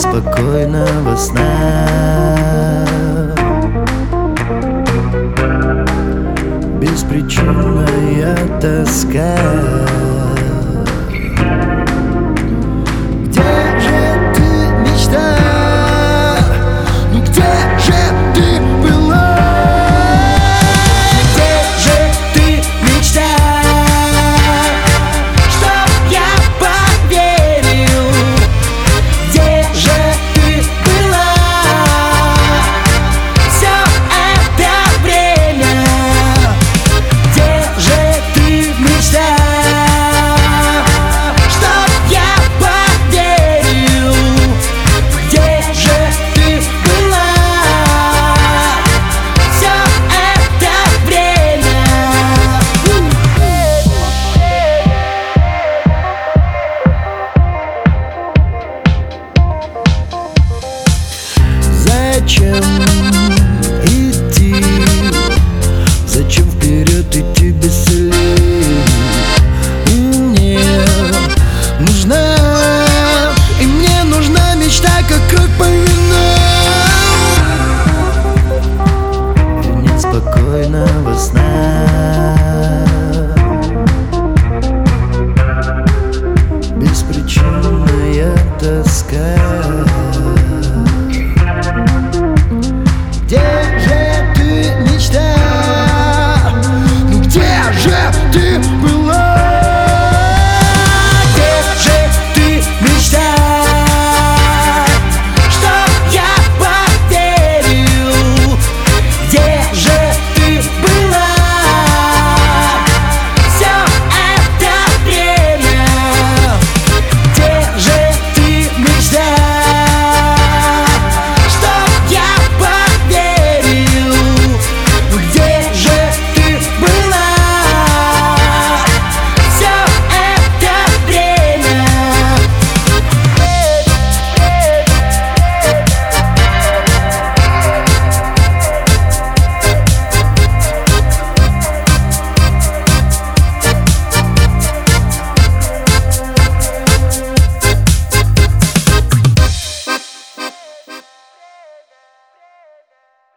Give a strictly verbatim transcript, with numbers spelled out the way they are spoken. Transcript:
спокойного сна. Беспричинная тоска. Где же ты, мечта? Ну где же ты была? Где же ты, мечта? Чтоб я поверил. Где же ты была? Все это время. Где же ты, мечта? Чтоб я поверил. Где же ты была? Все это время. Зачем идти? Зачем вперед идти без целей? И мне нужна, и мне нужна мечта, как кровь по венам. И нет спокойного сна. Беспричинная тоска.